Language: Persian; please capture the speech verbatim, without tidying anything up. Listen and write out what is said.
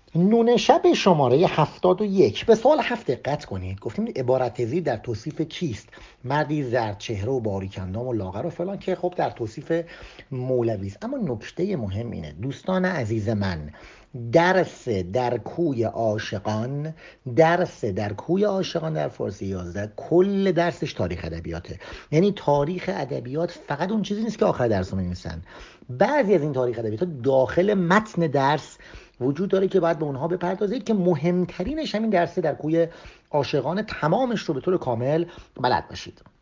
نون شب شماره هفتاد و یک. به سوال هفت دقت کنید. گفتیم عبارت زیر در توصیف کیست؟ مردی زرد چهره و باریکندام و لاغر و فلان، که خب در توصیف مولوی است. اما نکته مهم اینه دوستان عزیز من، درس در کوی عاشقان، درس در کوی عاشقان در فارسی یازده، کل درسش تاریخ ادبیاته. یعنی تاریخ ادبیات فقط اون چیزی نیست که آخر درس رو می‌نویسن. بعضی از این تاریخ ادبیات داخل متن درس وجود داره که باید به اونها بپردازید، که مهمترینش همین درسه در کوی عاشقان، تمامش رو به طور کامل بلد باشید.